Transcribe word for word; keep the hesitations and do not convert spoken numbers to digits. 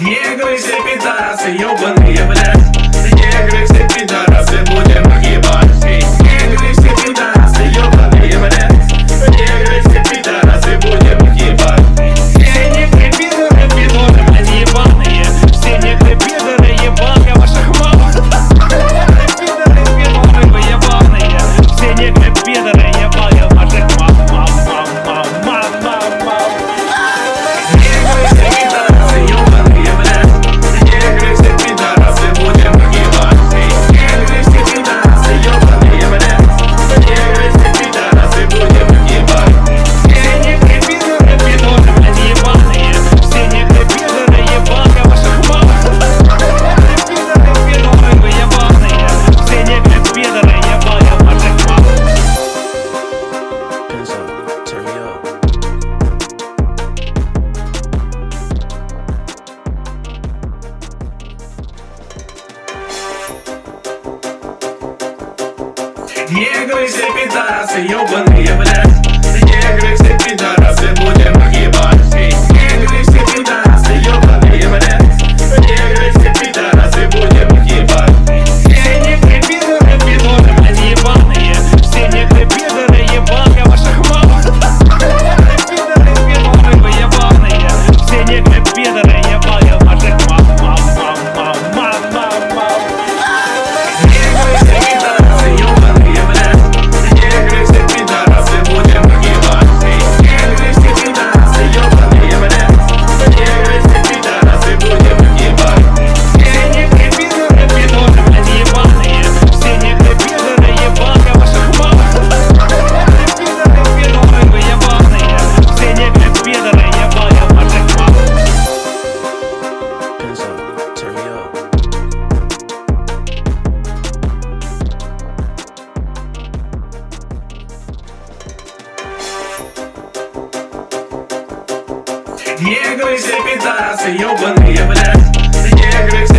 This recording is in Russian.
Негры все пидорасы, ёбаные, блядь. Негры все пидорасы, будем их ебать. Негры все пидорасы, ёбаные, блядь. Негры все пидорасы, будем их ебать. Все негры пидоры, пидоры, блядь, ебаные. Все негры пидоры, ебанка ваших мам. Пидоры, пидоры, вы ебаные. Все негры пидоры, ебанка ваших мам, мам, мам, мам, мам, мам, мам. Негры все пидорасы, ёбаные, блядь. Негры все пидорасы, будем их ебать. Негры все пидорасы, ёбаные, блядь. Негры все пидорасы, будем их ебать. Все негры пидоры, пидоры, блядь, ебаные. Все негры пидоры, ебанка ваших мам. Пидоры, пидоры, вы ебаные. Все негры пидоры, ебанка ваших мам. Turn me up. Негры все пидорасы, ёбаные, блядь. Негры все пидорасы, будем их ебать. Негры все пидорасы, ёбаные, блядь. Негры все пидорасы, будем их ебать. Все негры пидоры, пидоры, блядь, ебаные. Все негры пидоры, ебанка ваших мам. Пидоры, пидоры, вы ебаные. Все негры пидоры, ебанка ваших мам, мам, мам, мам, мам, мам, мам. Негры все пидорасы, ёбаные, блядь. Негры все пидорасы, будем их ебать. Негры все пидорасы, ёбаные, блядь. Негры все пидорасы, будем их ебать. Все негры пидоры, пидоры, блядь, ебаные. Все негры пидоры, ебанка ваших мам. Пидоры, пидоры, вы ебаные. Все негры пидоры, ебанка ваших мам. Turn me up. Негры все пидорасы, ёбаные, блядь. Негры